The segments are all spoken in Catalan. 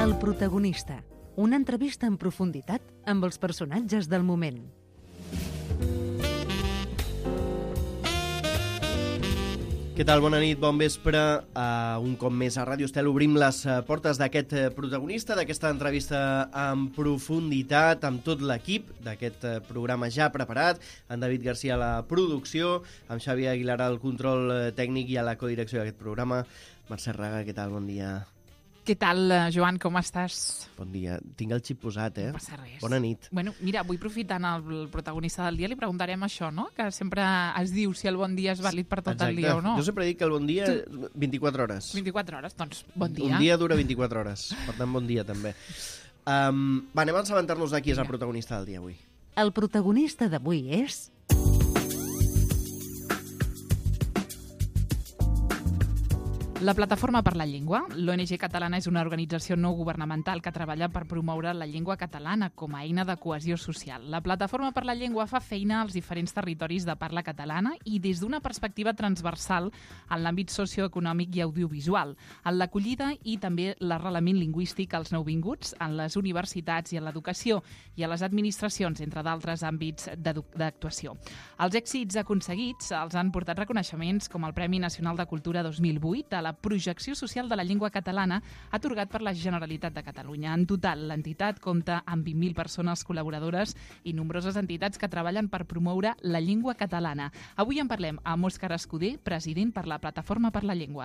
El protagonista. Una entrevista en profunditat amb els personatges del moment. Què tal? Bona nit, bon vespre. Un cop més a Ràdio Estel obrim les portes d'aquest protagonista, d'aquesta entrevista en profunditat, amb tot l'equip d'aquest programa ja preparat, en David Garcia a la producció, amb Xavi Aguilar al control tècnic i a la codirecció d'aquest programa. Mercè Raga, què tal? Bon dia. Què tal, Joan, com estàs? Bon dia. Tinc el xip posat, No passa res. Bona nit. Bueno, mira, avui aprofitant el protagonista del dia li preguntarem això, no? Que sempre es diu si el bon dia és vàlid per tot el dia o no. Jo sempre dic que el bon dia, 24 hores. 24 hores, doncs bon dia. Un dia dura 24 hores, per tant bon dia també. Anem a assabentar-nos de qui és el protagonista del dia avui. El protagonista d'avui és... La Plataforma per la Llengua. L'ONG catalana és una organització no governamental que treballa per promoure la llengua catalana com a eina de cohesió social. La Plataforma per la Llengua fa feina als diferents territoris de parla catalana i des d'una perspectiva transversal en l'àmbit socioeconòmic i audiovisual, en l'acollida i també l'arrelament lingüístic als nouvinguts, en les universitats i en l'educació i a les administracions, entre d'altres àmbits d'actuació. Els èxits aconseguits els han portat reconeixements com el Premi Nacional de Cultura 2008 a la projecció social de la llengua catalana atorgat per la Generalitat de Catalunya. En total, l'entitat compta amb 20.000 persones col·laboradores i nombroses entitats que treballen per promoure la llengua catalana. Avui en parlem amb Òscar Escudé, president per la Plataforma per la Llengua.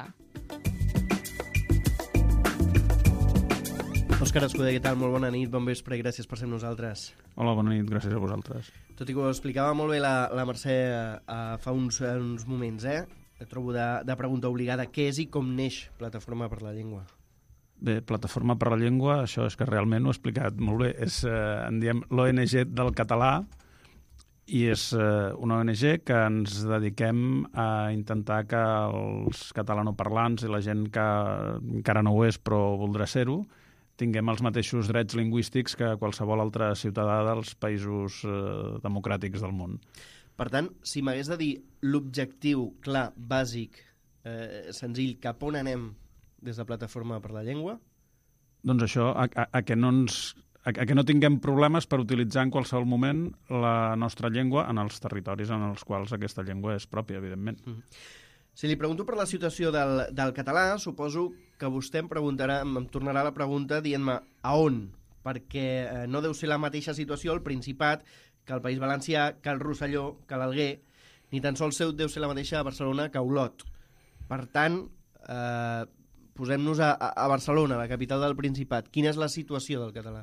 Òscar Escudé, què tal? Molt bona nit, bon vespre i gràcies per ser amb nosaltres. Hola, bona nit, gràcies a vosaltres. Tot i que ho explicava molt bé la Mercè fa uns moments, trobo de pregunta obligada, què és i com neix Plataforma per la Llengua? Bé, Plataforma per la Llengua, això és que realment ho he explicat molt bé, és, en diem, l'ONG del català i és una ONG que ens dediquem a intentar que els catalanoparlants i la gent que encara no ho és però voldrà ser-ho tinguem els mateixos drets lingüístics que qualsevol altre ciutadà dels països democràtics del món. Per tant, si m'hagués de dir l'objectiu clar, bàsic, senzill, cap on anem des de Plataforma per la Llengua? Doncs això, a que no tinguem problemes per utilitzar en qualsevol moment la nostra llengua en els territoris en els quals aquesta llengua és pròpia, evidentment. Si li pregunto per la situació del català, suposo que vostè em tornarà la pregunta dient-me a on, perquè no deu ser la mateixa situació al Principat que el País Valencià, que el Rosselló, que l'Alguer, ni tan sols deu ser la mateixa a Barcelona que a Olot. Per tant, posem-nos a Barcelona, la capital del Principat. Quina és la situació del català?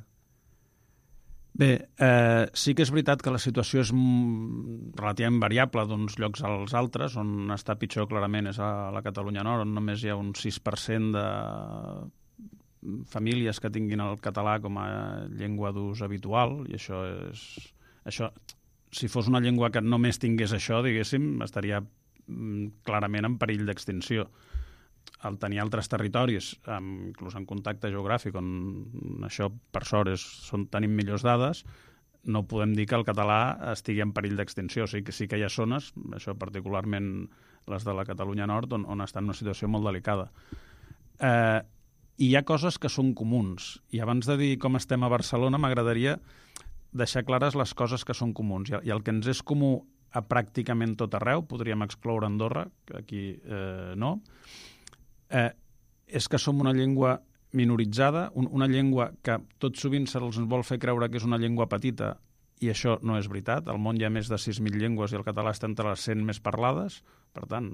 Bé, sí que és veritat que la situació és relativament variable d'uns llocs als altres. On està pitjor clarament és a la Catalunya Nord, on només hi ha un 6% de famílies que tinguin el català com a llengua d'ús habitual, i això, si fos una llengua que només tingués això, diguéssim, estaria clarament en perill d'extinció. Al tenir altres territoris, inclús en contacte geogràfic, on això, per sort, tenim millors dades, no podem dir que el català estigui en perill d'extinció. Sí que hi ha zones, això particularment les de la Catalunya Nord, on està en una situació molt delicada. I hi ha coses que són comuns. I abans de dir com estem a Barcelona, m'agradaria deixar clares les coses que són comuns. I el que ens és comú a pràcticament tot arreu, podríem excloure Andorra, que aquí no, és que som una llengua minoritzada, una llengua que tot sovint se'ls vol fer creure que és una llengua petita, i això no és veritat. Al món hi ha més de 6.000 llengües i el català està entre les 100 més parlades. Per tant,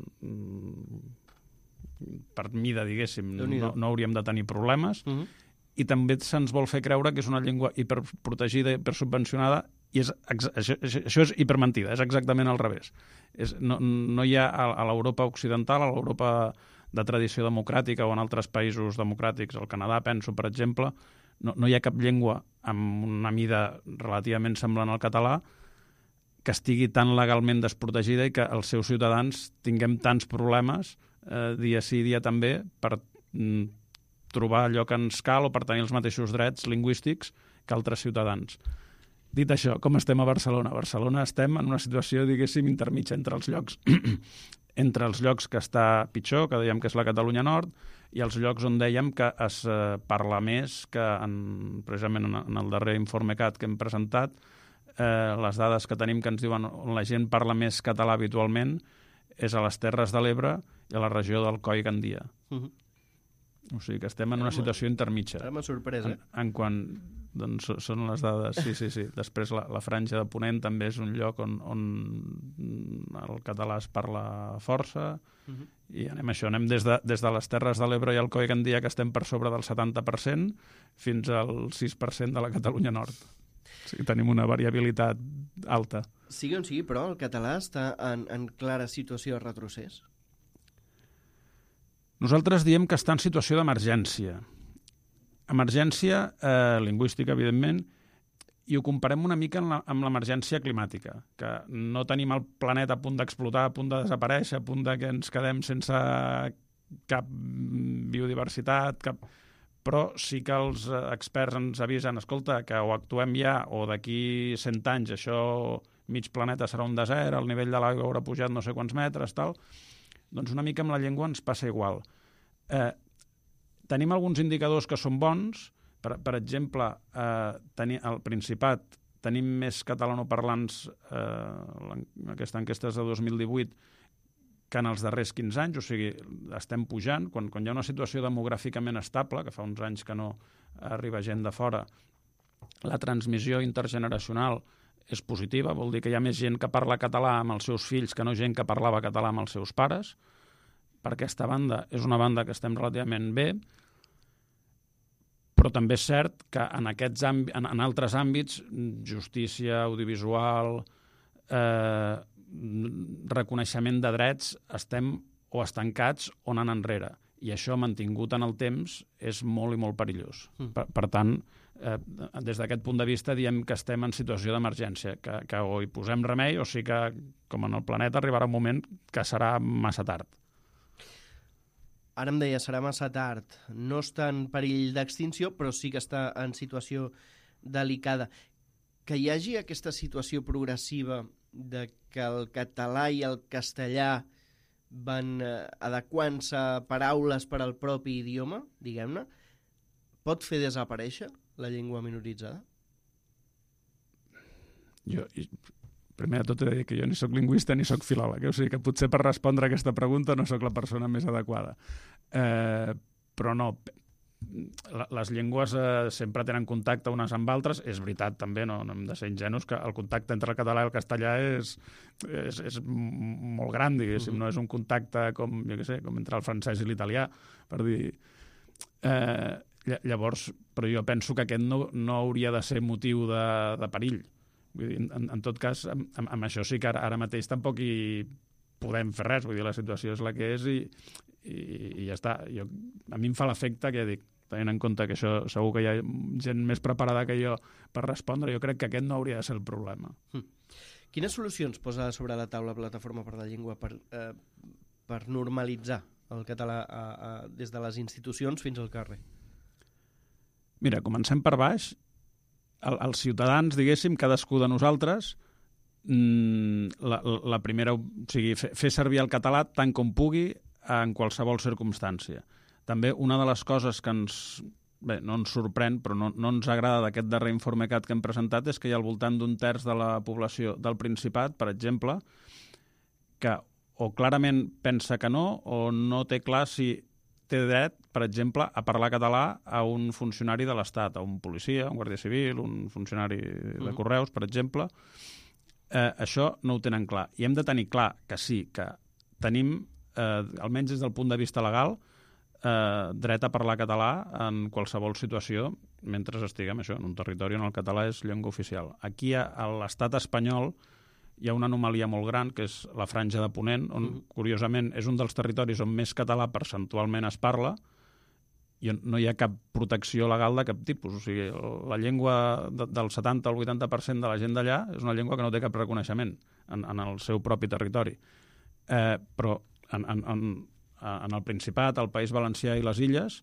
per mida, diguéssim, no hauríem de tenir problemes. I també se'ns vol fer creure que és una llengua hiperprotegida, hipersubvencionada, i això és hipermentida, és exactament al revés. No hi ha a l'Europa occidental, a l'Europa de tradició democràtica o en altres països democràtics, al Canadà, penso, per exemple, no hi ha cap llengua amb una mida relativament semblant al català que estigui tan legalment desprotegida i que els seus ciutadans tinguem tants problemes dia sí, dia també, per trobar allò que ens cal o per tenir els mateixos drets lingüístics que altres ciutadans. Dit això, com estem a Barcelona? A Barcelona estem en una situació, diguéssim, intermitja entre els llocs entre els llocs que està pitjor, que dèiem que és la Catalunya Nord, i els llocs on dèiem que es parla més, que precisament en el darrer informe CAT que hem presentat, les dades que tenim que ens diuen on la gent parla més català habitualment és a les Terres de l'Ebre i a la regió del Coll i Gandia. O sigui que estem en una situació intermitja. Ara m'ha sorprès, en quant doncs, són les dades, sí. Després la Franja de Ponent també és un lloc on el català es parla força, i anem des de les Terres de l'Ebre i el Coll i Gandia, que estem per sobre del 70%, fins al 6% de la Catalunya Nord. O sigui, tenim una variabilitat alta. Sigui on sigui, però el català està en clara situació de retrocés? Nosaltres diem que està en situació d'emergència. Emergència lingüística, evidentment, i ho comparem una mica amb l'emergència climàtica, que no tenim el planeta a punt d'explotar, a punt de desaparèixer, a punt de que ens quedem sense cap biodiversitat, però sí que els experts ens avisen, escolta, que o actuem ja o d'aquí 100 anys això mig planeta serà un desert, el nivell de l'aigua haurà pujat no sé quants metres, tal. Doncs una mica amb la llengua ens passa igual. Tenim alguns indicadors que són bons. Per exemple, al Principat tenim més catalanoparlants, aquesta enquesta és de 2018, que en els darrers 15 anys, o sigui, estem pujant. Quan hi ha una situació demogràficament estable, que fa uns anys que no arriba gent de fora, la transmissió intergeneracional és positiva, vol dir que hi ha més gent que parla català amb els seus fills que no gent que parlava català amb els seus pares. Per aquesta banda, és una banda que estem relativament bé, però també és cert que en altres àmbits, justícia, audiovisual, reconeixement de drets, estem o estancats o anant enrere. I això, mantingut en el temps, és molt i molt perillós. Per tant, des d'aquest punt de vista, diem que estem en situació d'emergència, que o hi posem remei o sí que, com en el planeta, arribarà un moment que serà massa tard. Ara em deia, serà massa tard. No està en perill d'extinció, però sí que està en situació delicada. Que hi hagi aquesta situació progressiva de que el català i el castellà van adequant-se a paraules per al propi idioma, diguem-ne, pot fer desaparèixer la llengua minoritzada? Primer de tot he de dir que jo ni soc lingüista ni soc filòleg, o sigui que potser per respondre a aquesta pregunta no soc la persona més adequada. Però no, les llengües sempre tenen contacte unes amb altres. És veritat també, no hem de ser ingenus, que el contacte entre el català i el castellà és molt gran, diguéssim, no és un contacte com entre el francès i l'italià, per dir... Llavors, però jo penso que aquest no hauria de ser motiu de perill. Vull dir, en tot cas, amb això sí que ara mateix tampoc hi podem fer res. Vull dir, la situació és la que és i ja està. A mi em fa l'efecte que dic, tenint en compte que això segur que hi ha gent més preparada que jo per respondre, jo crec que aquest no hauria de ser el problema. Quines solucions posa sobre la taula Plataforma per la Llengua per normalitzar el català des de les institucions fins al carrer? Mira, comencem per baix. Els ciutadans, diguéssim, cadascú de nosaltres, la primera, o sigui, fer servir el català tant com pugui en qualsevol circumstància. També una de les coses que no ens sorprèn, però no ens agrada d'aquest darrer informe CAT que hem presentat és que hi ha al voltant d'un terç de la població del Principat, per exemple, que o clarament pensa que no o no té clar si té dret, per exemple, a parlar català a un funcionari de l'Estat, a un policia, un guàrdia civil, un funcionari de correus, per exemple. Això no ho tenen clar. I hem de tenir clar que sí, que tenim, almenys des del punt de vista legal, dret a parlar català en qualsevol situació mentre estiguem en un territori on el català és llengua oficial. Aquí, a l'estat espanyol, hi ha una anomalia molt gran, que és la Franja de Ponent, on, curiosament, és un dels territoris on més català percentualment es parla i no hi ha cap protecció legal de cap tipus. O sigui, la llengua del 70 al 80% de la gent d'allà és una llengua que no té cap reconeixement en el seu propi territori. Però en el Principat, el País Valencià i les Illes...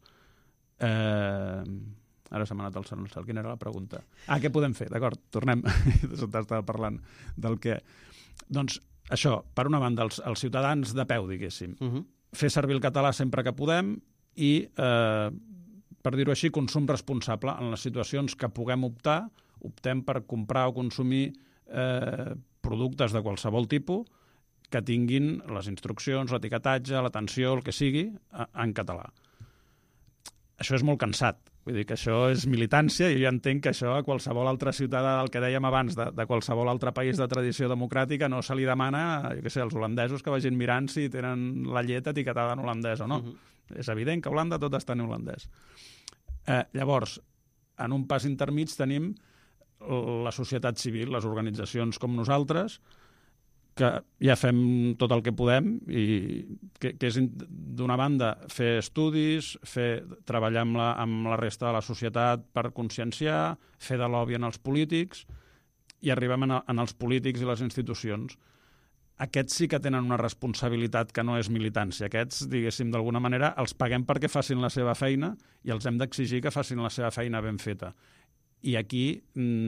Ara se m'ha anat el cel. Quina era la pregunta? Què podem fer? D'acord, tornem. T'estava parlant del què. Doncs això, per una banda, els ciutadans de peu, diguéssim, fer servir el català sempre que podem i, per dir-ho així, consum responsable. En les situacions que puguem optem per comprar o consumir productes de qualsevol tipus que tinguin les instruccions, l'etiquetatge, l'atenció, el que sigui, en català. Això és molt cansat. Vull dir que això és militància i jo entenc que això a qualsevol altre ciutadà, el que dèiem abans, de qualsevol altre país de tradició democràtica, no se li demana, jo què sé, als holandesos que vagin mirant si tenen la llet etiquetada en holandès o no. És evident que a Holanda tot està en holandès. Llavors, en un pas intermig tenim la societat civil, les organitzacions com nosaltres, que ja fem tot el que podem i que és, d'una banda, fer estudis, treballar amb la resta de la societat per conscienciar, fer de lobby en els polítics i arribem en els polítics i les institucions. Aquests sí que tenen una responsabilitat que no és militància. Aquests, diguéssim, d'alguna manera, els paguem perquè facin la seva feina i els hem d'exigir que facin la seva feina ben feta. I aquí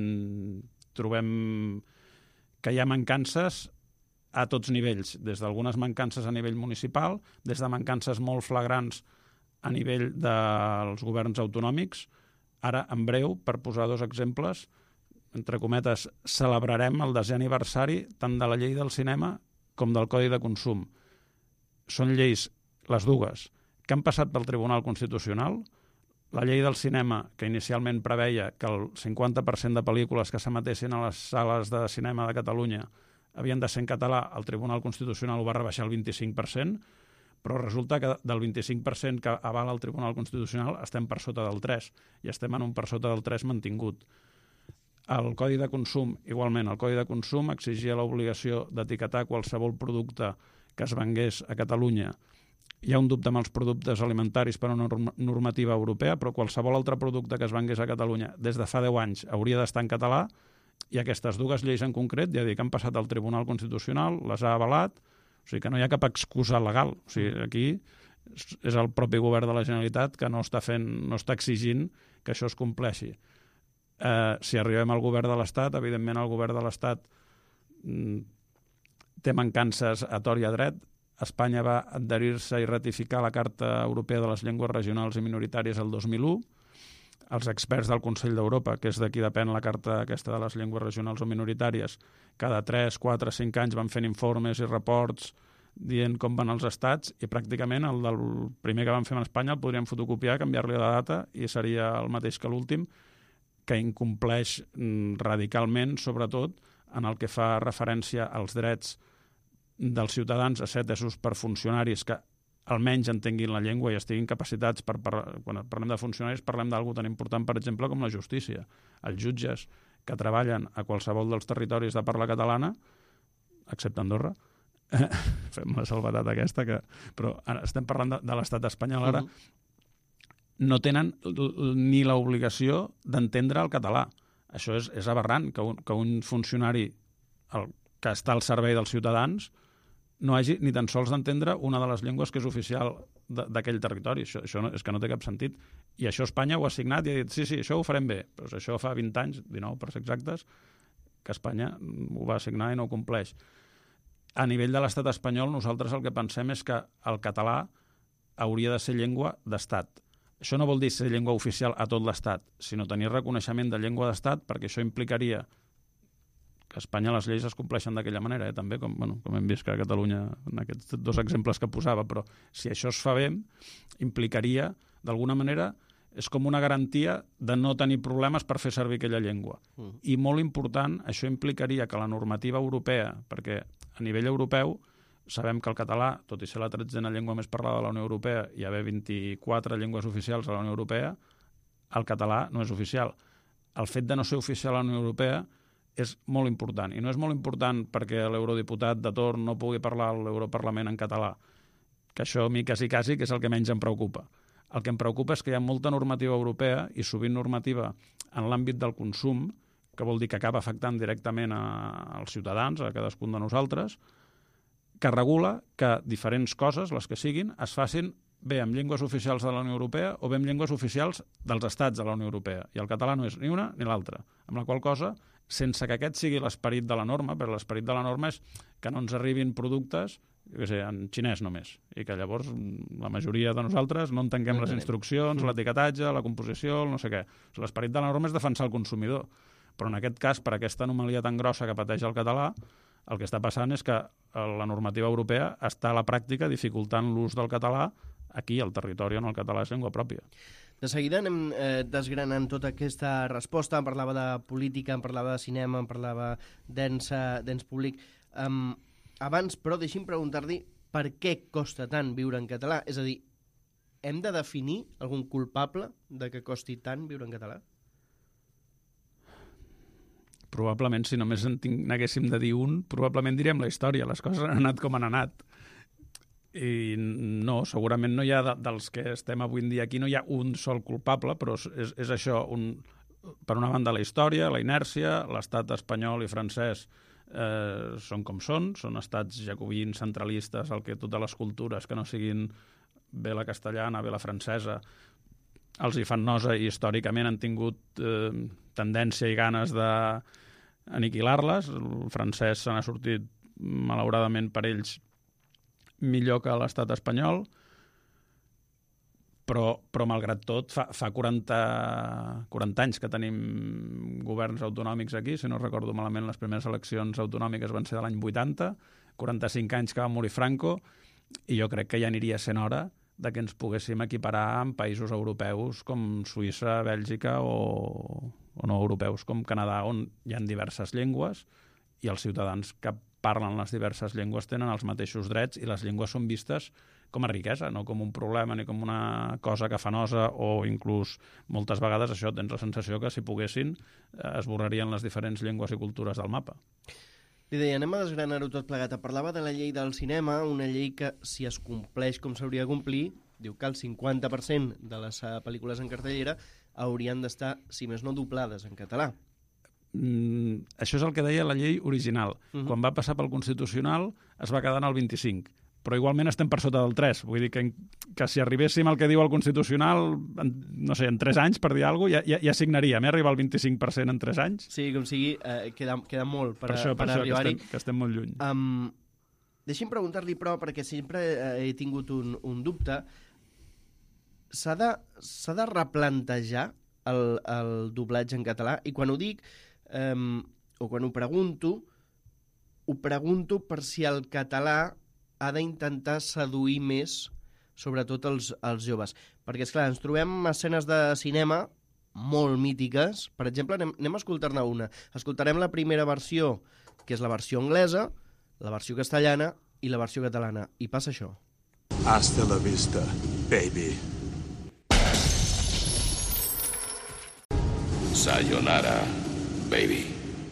trobem que hi ha mancances a tots nivells, des d'algunes mancances a nivell municipal, des de mancances molt flagrants a nivell dels governs autonòmics. Ara, en breu, per posar 2 exemples, entre cometes, celebrarem el 10è aniversari tant de la llei del cinema com del Codi de Consum. Són lleis, les dues, que han passat pel Tribunal Constitucional. La llei del cinema, que inicialment preveia que el 50% de pel·lícules que s'emetessin a les sales de cinema de Catalunya havien de ser en català, el Tribunal Constitucional ho va rebaixar al 25%, però resulta que del 25% que avala el Tribunal Constitucional estem per sota del 3%, i estem en un per sota del 3% mantingut. El Codi de Consum, igualment, el Codi de Consum exigia l'obligació d'etiquetar qualsevol producte que es vengués a Catalunya. Hi ha un dubte amb els productes alimentaris per una normativa europea, però qualsevol altre producte que es vengués a Catalunya des de fa 10 anys hauria d'estar en català, i aquestes 2 lleis en concret, ja dic, han passat al Tribunal Constitucional, les ha avalat, o sigui que no hi ha cap excusa legal. O sigui, aquí és el propi govern de la Generalitat que no està exigint que això es compleixi. Si arribem al govern de l'Estat, evidentment el govern de l'Estat té mancances a tort i a dret. Espanya va adherir-se i ratificar la Carta Europea de les Llengües Regionals i Minoritàries el 2001. Els experts del Consell d'Europa, que és d'aquí depèn la carta aquesta de les llengües regionals o minoritàries, cada 3, 4, 5 anys van fent informes i reports dient com van els estats i pràcticament el del primer que van fer en Espanya el podríem fotocopiar, canviar-li la data i seria el mateix que l'últim, que incompleix radicalment, sobretot, en el que fa referència als drets dels ciutadans a ser atesos per funcionaris que almenys entenguin la llengua i estiguin capacitats quan parlem de funcionaris, parlem d'algú tan important, per exemple, com la justícia. Els jutges que treballen a qualsevol dels territoris de parla catalana, excepte Andorra, fem la salvetat aquesta, però ara estem parlant de l'estat espanyol ara, no tenen ni l'obligació d'entendre el català. Això és aberrant, que un funcionari que està al servei dels ciutadans no hagi ni tan sols d'entendre una de les llengües que és oficial d'aquell territori. Això és que no té cap sentit. I això Espanya ho ha signat i ha dit, sí, això ho farem bé. Però això fa 20 anys, 19 per ser exactes, que Espanya ho va signar i no ho compleix. A nivell de l'estat espanyol, nosaltres el que pensem és que el català hauria de ser llengua d'estat. Això no vol dir ser llengua oficial a tot l'estat, sinó tenir reconeixement de llengua d'estat, perquè això implicaria que a Espanya les lleis es compleixen d'aquella manera, també, com hem vist que a Catalunya, en aquests 2 exemples que posava, però si això es fa bé, implicaria, d'alguna manera, és com una garantia de no tenir problemes per fer servir aquella llengua. I molt important, això implicaria que la normativa europea, perquè a nivell europeu sabem que el català, tot i ser la 13a llengua més parlada de la Unió Europea, hi haver 24 llengües oficials a la Unió Europea, el català no és oficial. El fet de no ser oficial a la Unió Europea és molt important. I no és molt important perquè l'eurodiputat de torn no pugui parlar a l'Europarlament en català, que això a mi quasi que és el que menys em preocupa. El que em preocupa és que hi ha molta normativa europea i sovint normativa en l'àmbit del consum, que vol dir que acaba afectant directament als ciutadans, a cadascun de nosaltres, que regula que diferents coses, les que siguin, es facin bé amb llengües oficials de la Unió Europea o bé amb llengües oficials dels estats de la Unió Europea. I el català no és ni una ni l'altra. Amb la qual cosa, sense que aquest sigui l'esperit de la norma, perquè l'esperit de la norma és que no ens arribin productes en xinès només, i que llavors la majoria de nosaltres no entenguem les instruccions, l'etiquetatge, la composició, el no sé què. L'esperit de la norma és defensar el consumidor, però en aquest cas, per aquesta anomalia tan grossa que pateix el català, el que està passant és que la normativa europea està a la pràctica dificultant l'ús del català aquí, al territori on el català és llengua pròpia. De seguida anem desgranant tota aquesta resposta. Em parlava de política, em parlava de cinema, em parlava d'ens públic. Abans, però, deixi'm preguntar-li per què costa tant viure en català. És a dir, hem de definir algun culpable de que costi tant viure en català? Probablement, si només n'haguéssim de dir un, probablement diríem la història. Les coses han anat com han anat. I no, segurament no hi ha, dels que estem avui en dia aquí, no hi ha un sol culpable, però és això, per una banda la història, la inèrcia, l'estat espanyol i francès són com són estats jacobins, centralistes, el que totes les cultures que no siguin bé la castellana, bé la francesa, els hi fan nosa i històricament han tingut tendència i ganes d'aniquilar-les. El francès se n'ha sortit, malauradament per ells, millor que l'estat espanyol, però malgrat tot, fa 40 anys que tenim governs autonòmics aquí, si no recordo malament, les primeres eleccions autonòmiques van ser de l'any 80, 45 anys que va morir Franco, i jo crec que ja aniria sent hora de que ens poguéssim equiparar amb països europeus com Suïssa, Bèlgica o no europeus com Canadà, on hi ha diverses llengües i els ciutadans que parlen les diverses llengües tenen els mateixos drets i les llengües són vistes com a riquesa, no com un problema ni com una cosa que fa nosa, o inclús moltes vegades això tens la sensació que si poguessin esborrarien les diferents llengües i cultures del mapa. Li deia, anem a desgranar-ho tot plegat. Parlava de la llei del cinema, una llei que, si es compleix com s'hauria de complir, diu que el 50% de les pel·lícules en cartellera haurien d'estar, si més no, doblades en català. Això és el que deia la llei original. Quan va passar pel Constitucional es va quedar en el 25%, però igualment estem per sota del 3%. Vull dir que si arribéssim al que diu el Constitucional, no sé, en 3 anys, per dir alguna cosa, ja signaríem, arribar al 25% en 3 anys. Sí, com sigui, queda molt per arribar-hi. Que estem molt lluny. Deixi'm preguntar-li, però, perquè sempre he tingut un dubte, s'ha de replantejar el doblatge en català? I quan ho dic, o quan ho pregunto per si el català ha d'intentar seduir més, sobretot els joves. Perquè, esclar, ens trobem escenes de cinema molt mítiques. Per exemple, anem a escoltar-ne una. Escoltarem la primera versió, que és la versió anglesa, la versió castellana i la versió catalana. I passa això. Hasta la vista, baby. Sayonara, baby.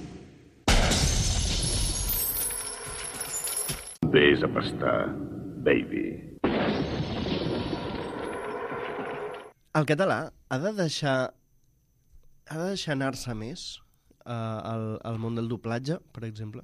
Vés a pastar, baby. El català ha de deixar anar-se més al món del doblatge, per exemple?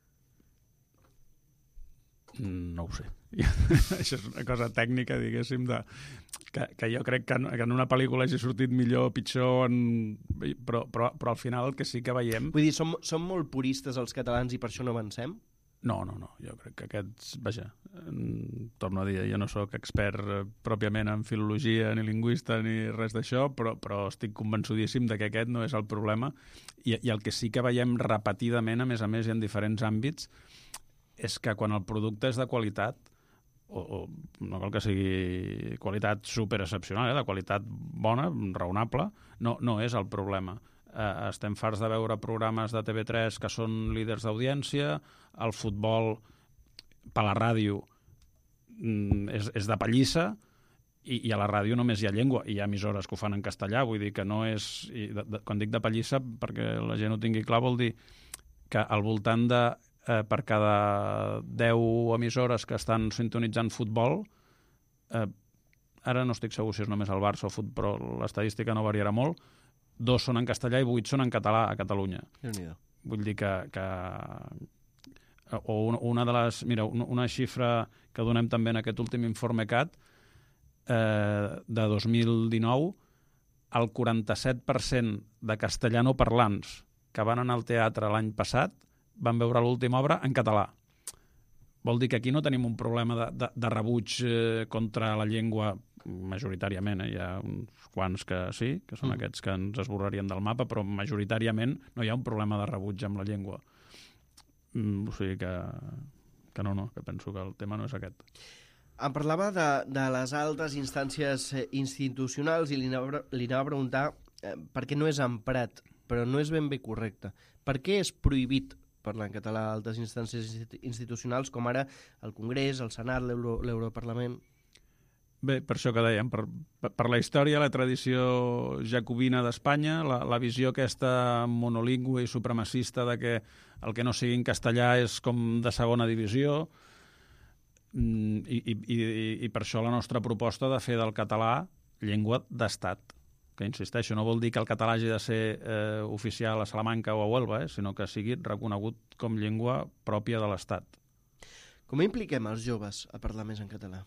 No ho sé. Això és una cosa tècnica, diguéssim, que jo crec que en una pel·lícula hagi sortit millor o pitjor, però al final el que sí que veiem... Vull dir, som molt puristes els catalans i per això no avancem? No, jo crec que aquests... Vaja, torno a dir, jo no sóc expert pròpiament en filologia, ni lingüista, ni res d'això, però estic convençudíssim de que aquest no és el problema. I el que sí que veiem repetidament, a més i en diferents àmbits, és que quan el producte és de qualitat, o no cal que sigui qualitat superexcepcional, de qualitat bona, raonable, no és el problema. Estem farts de veure programes de TV3 que són líders d'audiència, el futbol per la ràdio és de pallissa i a la ràdio només hi ha llengua, i hi ha emissores que ho fan en castellà, vull dir que no és... Quan dic de pallissa, perquè la gent ho tingui clar, vol dir que al voltant de per cada 10 emissores que estan sintonitzant futbol, ara no estic segur si és només el Barça o futbol, però l'estadística no variarà molt, 2 són en castellà i 8 són en català a Catalunya. Vull dir que una de les... Mira, una xifra que donem també en aquest últim informe CAT de 2019, el 47% de castellanoparlants que van anar al teatre l'any passat van veure l'última obra en català. Vol dir que aquí no tenim un problema de rebuig contra la llengua, majoritàriament. Hi ha uns quants que sí, que són aquests que ens esborrarien del mapa, però majoritàriament no hi ha un problema de rebuig amb la llengua. O sigui que no, que penso que el tema no és aquest. Em parlava de les altes instàncies institucionals i li anava a preguntar per què no és emprat, però no és ben bé correcte. Per què és prohibit parlar en català a altes instàncies institucionals com ara el Congrés, el Senat, l'Europarlament? Bé, per això que dèiem, per la història, la tradició jacobina d'Espanya, la visió aquesta monolingüe i supremacista de que el que no sigui en castellà és com de segona divisió, i per això la nostra proposta de fer del català llengua d'estat, que insisteixo, no vol dir que el català hagi de ser oficial a Salamanca o a Huelva, sinó que sigui reconegut com llengua pròpia de l'estat. Com impliquem els joves a parlar més en català?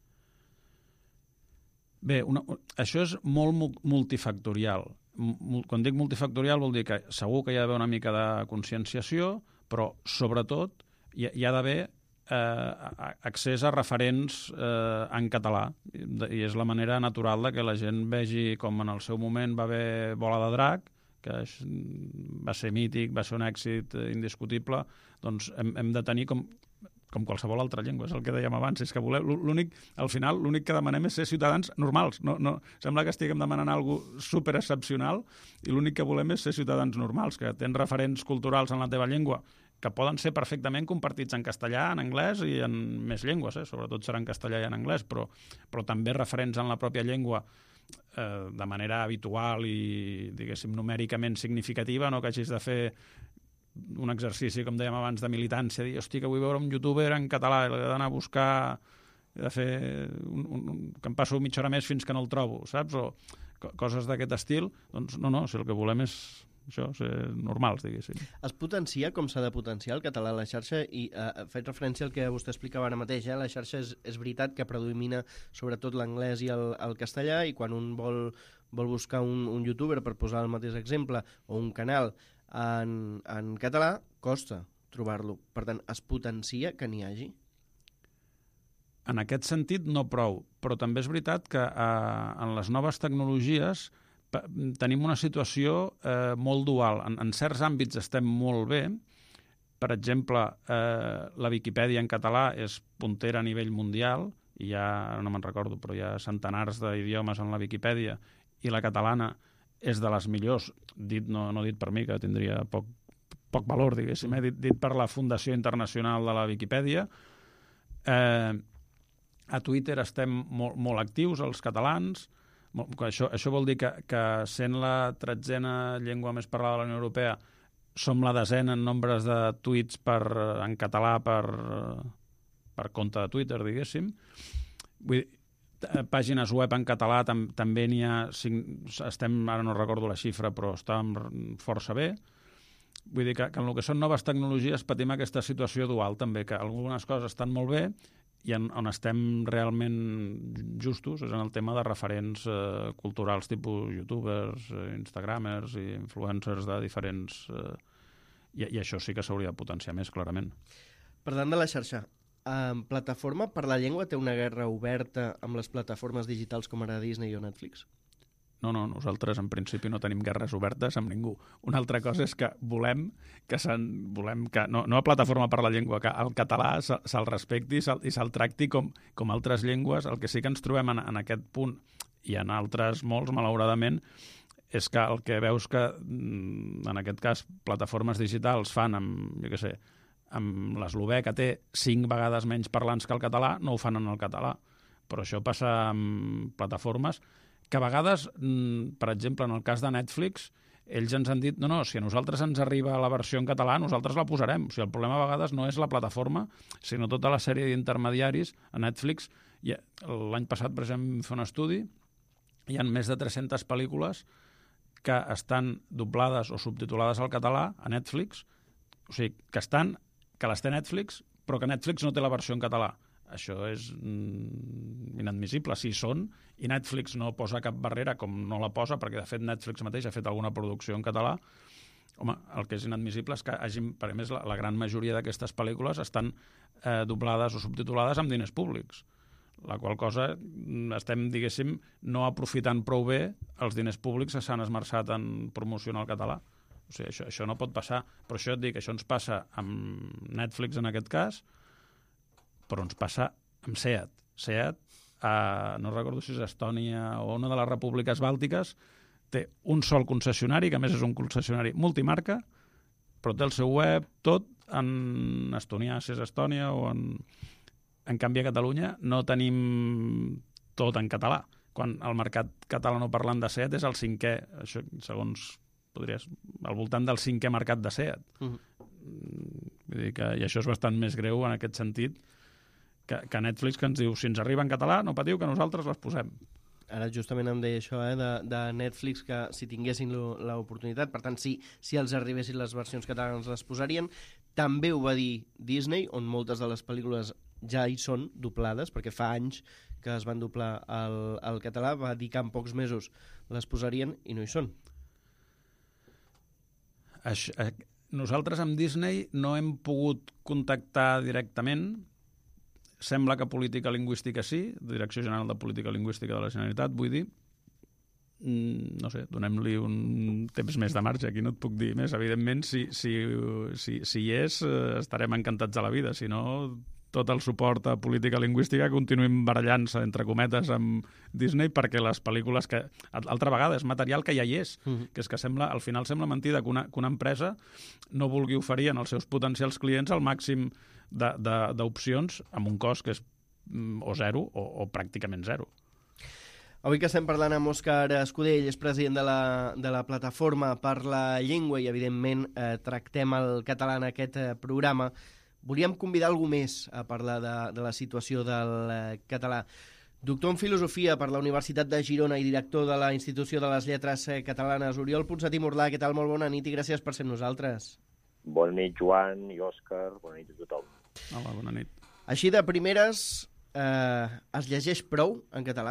Bé, això és molt multifactorial. Quan dic multifactorial vol dir que segur que hi ha d'haver una mica de conscienciació, però sobretot hi ha d'haver accés a referents en català, i és la manera natural de que la gent vegi com en el seu moment va haver Bola de Drac, que va ser mític, va ser un èxit indiscutible. Doncs hem de tenir com qualsevol altra llengua, és el que dèiem abans, és que al final l'únic que demanem és ser ciutadans normals. No, sembla que estiguem demanant alguna cosa superexcepcional i l'únic que volem és ser ciutadans normals, que tens referents culturals en la teva llengua que poden ser perfectament compartits en castellà, en anglès i en més llengües, sobretot serà en castellà i en anglès, però també referents en la pròpia llengua de manera habitual i, diguéssim, numèricament significativa, no que hagis de fer un exercici, com dèiem abans, de militància, dir, hosti, que vull veure un youtuber en català, l'he d'anar a buscar, he de fer que em passo mitja hora més fins que no el trobo, saps? O coses d'aquest estil. Doncs no, si el que volem és això, ser normals, diguéssim. Es potencia com s'ha de potenciar el català a la xarxa i faig referència al que vostè explicava ara mateix. La xarxa és veritat que predomina sobretot l'anglès i el castellà, i quan un vol buscar un youtuber, per posar el mateix exemple, o un canal en català, costa trobar-lo. Per tant, es potencia que n'hi hagi? En aquest sentit, no prou. Però també és veritat que en les noves tecnologies tenim una situació molt dual. En certs àmbits estem molt bé. Per exemple, la Viquipèdia en català és puntera a nivell mundial, i no me'n recordo, però hi ha centenars d'idiomes en la Viquipèdia, i la catalana és de les millors, no dit per mi, que tindria poc valor, diguéssim, dit per la Fundació Internacional de la Viquipèdia. A Twitter estem molt actius, els catalans. Això vol dir que sent la 13a llengua més parlada de la Unió Europea, som la 10a en nombres de tuits en català per compte de Twitter, diguéssim. Vull dir, pàgines web en català també n'hi ha, ara no recordo la xifra, però estem força bé. Vull dir que en el que són noves tecnologies patim aquesta situació dual també, que algunes coses estan molt bé i on estem realment justos és en el tema de referents culturals tipus youtubers, instagramers i influencers de diferents... I això sí que s'hauria de potenciar més, clarament. Parlant de la xarxa, Plataforma per la Llengua té una guerra oberta amb les plataformes digitals com ara Disney o Netflix? No, nosaltres en principi no tenim guerres obertes amb ningú. Una altra cosa és que volem que no a Plataforma per la Llengua, que el català se'l respecti i se'l tracti com altres llengües. El que sí que ens trobem en aquest punt, i en altres molts, malauradament, és que el que veus que, en aquest cas, plataformes digitals fan amb l'eslovè, que té 5 vegades menys parlants que el català, no ho fan en el català. Però això passa amb plataformes que a vegades, per exemple, en el cas de Netflix, ells ens han dit, no, si a nosaltres ens arriba la versió en català, nosaltres la posarem. O sigui, el problema a vegades no és la plataforma, sinó tota la sèrie d'intermediaris. A Netflix, l'any passat, per exemple, vam fer un estudi, hi ha més de 300 pel·lícules que estan doblades o subtitulades al català a Netflix, o sigui, que les té Netflix, però que Netflix no té la versió en català. Això és inadmissible. Si són, i Netflix no posa cap barrera, com no la posa, perquè de fet Netflix mateix ha fet alguna producció en català, home, el que és inadmissible és que hagin, per a més, la gran majoria d'aquestes pel·lícules estan doblades o subtitulades amb diners públics. La qual cosa estem, diguéssim, no aprofitant prou bé els diners públics que s'han esmerçat en promocionar el català. O sigui, això no pot passar. Per això et dic, això ens passa amb Netflix en aquest cas, però ens passa amb SEAT. SEAT, no recordo si és Estònia o una de les repúbliques bàltiques, té un sol concessionari, que a més és un concessionari multimarca, però té el seu web tot en estonià, si és Estònia, o en canvi a Catalunya no tenim tot en català, quan el mercat catalanoparlant de SEAT és el 5è, això, segons podries, al voltant del 5è mercat de SEAT. Vull dir que, i això és bastant més greu en aquest sentit que Netflix, que ens diu, si ens arriba en català, no patiu, que nosaltres les posem. Ara justament em deia això, de Netflix, que si tinguessin l'oportunitat, per tant, si els arribessin les versions catalanes les posarien. També ho va dir Disney, on moltes de les pel·lícules ja hi són doblades, perquè fa anys que es van doblar al català, va dir que en pocs mesos les posarien i no hi són. Nosaltres amb Disney no hem pogut contactar directament. Sembla que política lingüística sí, Direcció General de Política Lingüística de la Generalitat, vull dir. No sé, donem-li un temps més de marge, aquí no et puc dir més. Evidentment, si hi és, estarem encantats de la vida. Si no, tot el suport a política lingüística continuïm barallant-se, entre cometes, amb Disney, perquè les pel·lícules que... Altra vegada, és material que ja hi és, que és que al final sembla mentida que una empresa no vulgui oferir als seus potencials clients el màxim d'opcions amb un cost que és o zero o pràcticament zero. Avui que estem parlant amb Òscar Escudell, és president de la Plataforma per la Llengua i, evidentment, tractem el català en aquest programa. Volíem convidar algú més a parlar de la situació del català. Doctor en Filosofia per la Universitat de Girona i director de la Institució de les Lletres Catalanes, Oriol Ponsatí Morlà, què tal? Molt bona nit i gràcies per ser amb nosaltres. Bona nit, Joan i Òscar, bona nit a tothom. Hola, bona nit. Així de primeres, es llegeix prou en català?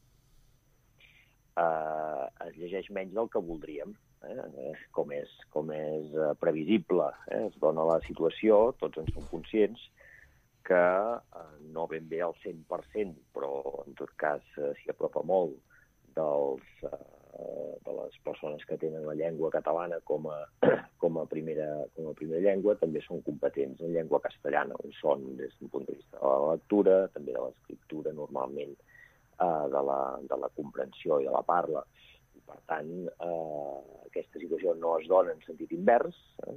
Es llegeix menys del que voldríem, com és previsible. Es dona la situació, tots en som conscients, que no ben bé al 100%, però en tot cas s'hi apropa molt de les persones que tenen la llengua catalana com a primera llengua, també són competents en llengua castellana, on són des d'un punt de vista de la lectura, també de l'escriptura, normalment de la comprensió i de la parla. I, per tant, aquesta situació no es dona en sentit invers.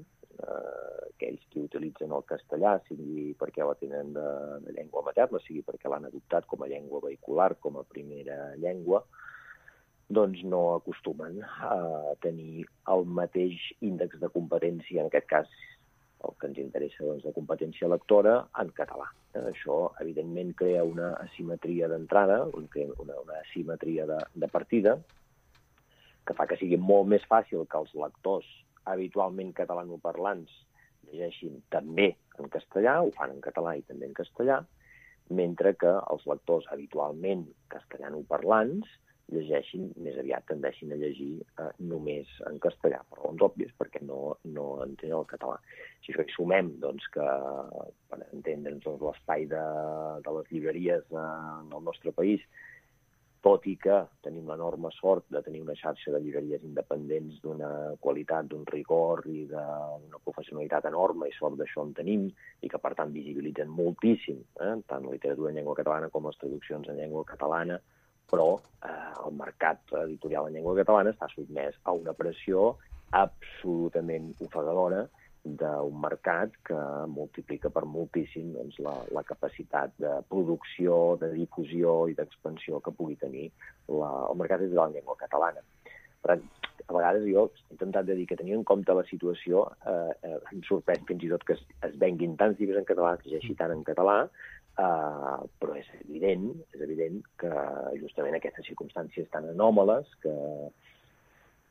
Aquells que utilitzen el castellà, sigui perquè la tenen de llengua materna, sigui perquè l'han adoptat com a llengua vehicular, com a primera llengua, doncs no acostumen a tenir el mateix índex de competència, en aquest cas el que ens interessa, doncs, de competència lectora en català. Això, evidentment, crea una asimetria d'entrada, una asimetria de partida, que fa que sigui molt més fàcil que els lectors habitualment catalanoparlants llegeixin també en castellà, ho fan en català i també en castellà, mentre que els lectors habitualment castellanoparlants més aviat tendeixin a llegir només en castellà, per raons òbvies, perquè no entenen el català. Si això hi sumem, doncs, que per entendre'ns l'espai de les llibreries en el nostre país, tot i que tenim l'enorme sort de tenir una xarxa de llibreries independents d'una qualitat, d'un rigor i d'una professionalitat enorme, i sort d'això en tenim, i que per tant visibilitzen moltíssim tant la literatura en llengua catalana com les traduccions en llengua catalana, però el mercat editorial en llengua catalana està sotmès a una pressió absolutament ofegadora d'un mercat que multiplica per moltíssim, doncs, la capacitat de producció, de difusió i d'expansió que pugui tenir el mercat editorial en llengua catalana. Per tant, a vegades jo he intentat de dir que tenint en compte la situació em sorprèn fins i tot que es venguin tants llibres en català, que llegeixi tant en català, però és evident que justament aquestes circumstàncies tan anòmales que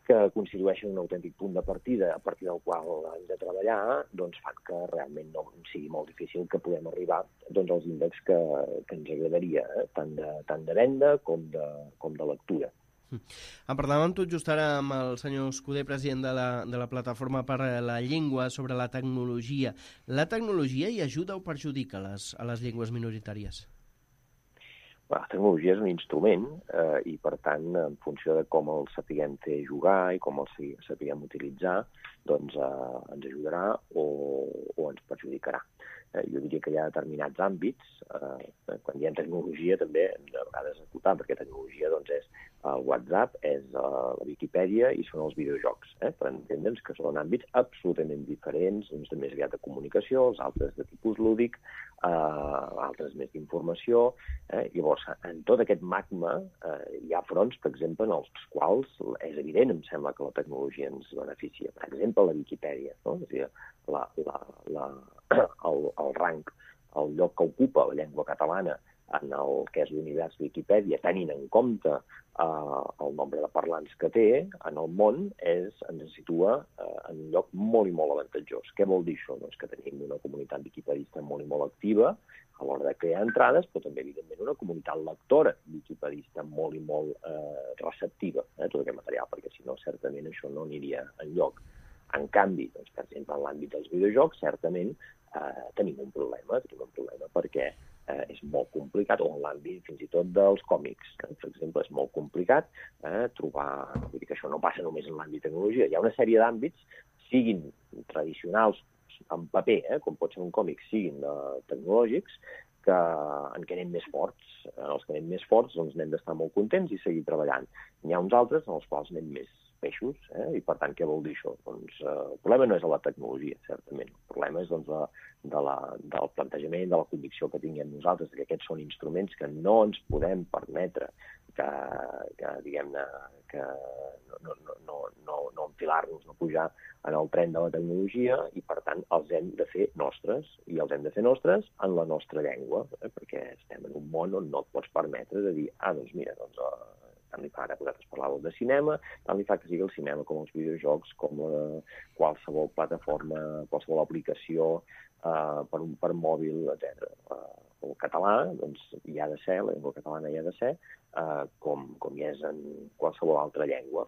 que constitueixen un autèntic punt de partida a partir del qual hem de treballar, doncs fan que realment no sigui molt difícil que podem arribar als índexs que ens agradaria, tant de venda com de lectura. En parlàvem tot just ara amb el senyor Escudé, president de la Plataforma per la Llengua, sobre la tecnologia. La tecnologia hi ajuda o perjudica a les llengües minoritàries? La tecnologia és un instrument i, per tant, en funció de com el sapiguem fer jugar i com el sapiguem utilitzar, doncs ens ajudarà o ens perjudicarà. Jo diria que hi ha determinats àmbits, quan hi ha tecnologia també hem de vegades acotar, perquè tecnologia és el WhatsApp, és la Viquipèdia i són els videojocs, per entendre'ns que són àmbits absolutament diferents, uns de més aviat de comunicació, els altres de tipus lúdic, altres més d'informació. Llavors, en tot aquest magma hi ha fronts, per exemple, en els quals és evident, em sembla, que la tecnologia ens beneficia. Per exemple, la Viquipèdia, no? És a dir, el rang, el lloc que ocupa la llengua catalana en el que és l'univers Viquipèdia, tenint en compte el nombre de parlants que té en el món, ens situa en un lloc molt i molt avantatjós. Què vol dir això? Doncs que tenim una comunitat viquipedista molt i molt activa a l'hora de crear entrades, però també, evidentment, una comunitat lectora viquipedista molt i molt receptiva a tot aquest material, perquè si no, certament això no aniria enlloc. En canvi, doncs, per exemple, en l'àmbit dels videojocs, certament tenim un problema perquè és molt complicat, o en l'àmbit fins i tot dels còmics, per exemple, és molt complicat trobar... Vull dir que això no passa només en l'àmbit de tecnologia. Hi ha una sèrie d'àmbits, siguin tradicionals en paper, com pot ser un còmic, siguin tecnològics, en què anem més forts. En els que anem més forts doncs n'hem d'estar molt contents i seguir treballant. N'hi ha uns altres en els quals anem més peixos, i per tant, què vol dir això? Doncs el problema no és la tecnologia, certament. El problema és del plantejament, de la convicció que tinguem nosaltres, que aquests són instruments que no ens podem permetre que diguem-ne, que no enfilar-nos, no pujar en el tren de la tecnologia, i per tant els hem de fer nostres, i els hem de fer nostres en la nostra llengua, perquè estem en un món on no et pots permetre de dir, doncs mira, tant li fa, ara vosaltres parlàveu de cinema, tant li fa que sigui el cinema com els videojocs, com qualsevol plataforma, qualsevol aplicació per mòbil, etc. El català, doncs, hi ha de ser, la llengua catalana hi ha de ser, com hi és en qualsevol altra llengua.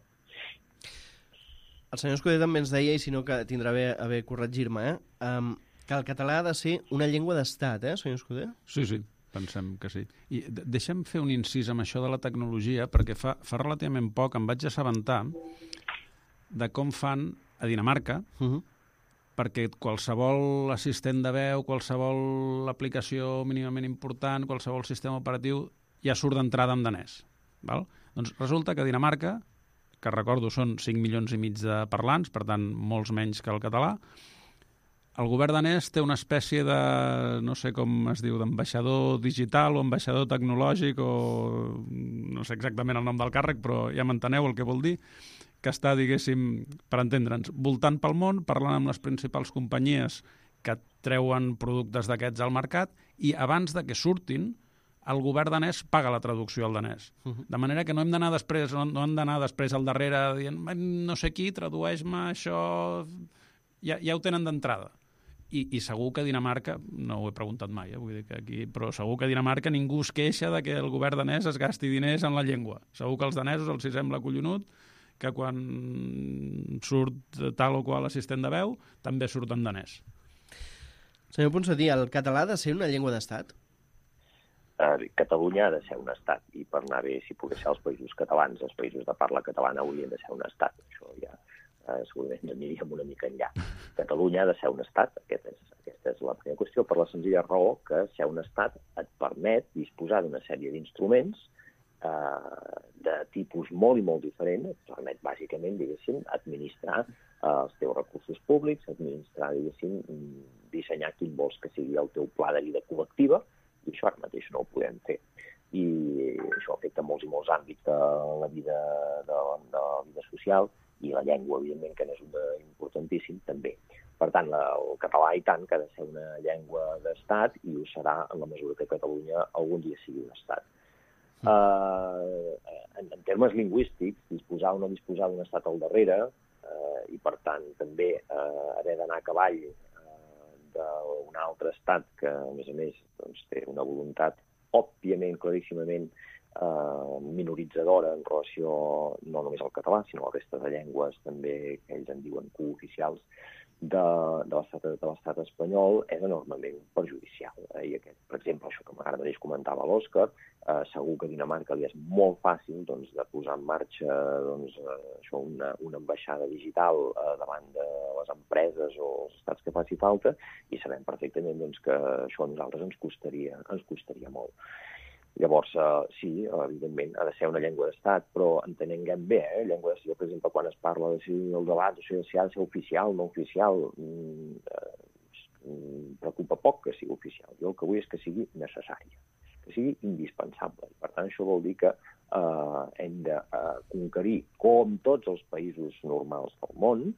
El senyor Escudé també ens deia, i si no que tindrà a bé corregir-me, que el català ha de ser una llengua d'estat, senyor Escudé? Sí. Pensem que sí. I deixem fer un incís amb això de la tecnologia, perquè fa relativament poc em vaig assabentar de com fan a Dinamarca, perquè qualsevol assistent de veu, qualsevol aplicació mínimament important, qualsevol sistema operatiu, ja surt d'entrada en danès. Val? Doncs resulta que a Dinamarca, que recordo són 5 milions i mig de parlants, per tant molts menys que el català, el govern danès té una espècie de, no sé com es diu, d'ambaixador digital o ambaixador tecnològic o no sé exactament el nom del càrrec, però ja m'enteneu el que vol dir, que està, diguéssim, per entendre'ns, voltant pel món, parlant amb les principals companyies que treuen productes d'aquests al mercat i abans de que surtin, el govern danès paga la traducció al danès. De manera que no hem d'anar després, no hem d'anar després al darrere dient no sé qui, tradueix-me això... Ja ho tenen d'entrada. I segur que a Dinamarca, no ho he preguntat mai, vull dir que aquí, però segur que a Dinamarca ningú es queixa de que el govern danès es gasti diners en la llengua. Segur que als danesos els sembla collonut que quan surt tal o qual assistent de veu també surt en danès. Senyor Ponsatí, el català ha de ser una llengua d'estat? Catalunya ha de ser un estat, i per anar bé, si pogués ser els països catalans, els països de parla catalana haurien de ser un estat. Això ja segurament aniríem una mica enllà. Catalunya ha de ser un estat, aquesta és la primera qüestió, per la senzilla raó que ser un estat et permet disposar d'una sèrie d'instruments de tipus molt i molt diferent, et permet bàsicament, diguéssim, administrar els teus recursos públics, administrar, diguéssim, dissenyar quin vols que sigui el teu pla de vida col·lectiva, i això ara mateix no ho podem fer. I això afecta molts i molts àmbits de la vida social, i la llengua, evidentment, que n'és un importantíssim, també. Per tant, el català i tant que ha de ser una llengua d'estat i ho serà en la mesura que Catalunya algun dia sigui un estat. En termes lingüístics, disposar o no disposar d'un estat al darrere, i per tant també haver d'anar a cavall d'un altre estat que, a més, doncs, té una voluntat òbviament, claríssimament minoritzadora en relació no només al català, sinó a la resta de llengües també que ells en diuen cooficials de l'estat espanyol, és enormement perjudicial. I aquest, per exemple, això que ara mateix comentava l'Òscar, segur que a Dinamarca li és molt fàcil doncs, de posar en marxa doncs, això, una ambaixada digital davant de les empreses o els estats que faci falta, i sabem perfectament doncs, que això a nosaltres ens costaria molt. Llavors, sí, evidentment, ha de ser una llengua d'estat, però entenguem bé, llengua d'estat, per exemple, quan es parla de si el debat, si ha de ser oficial, no oficial, preocupa poc que sigui oficial. Jo el que vull és que sigui necessari, que sigui indispensable. Per tant, això vol dir que hem de conquerir, com tots els països normals del món,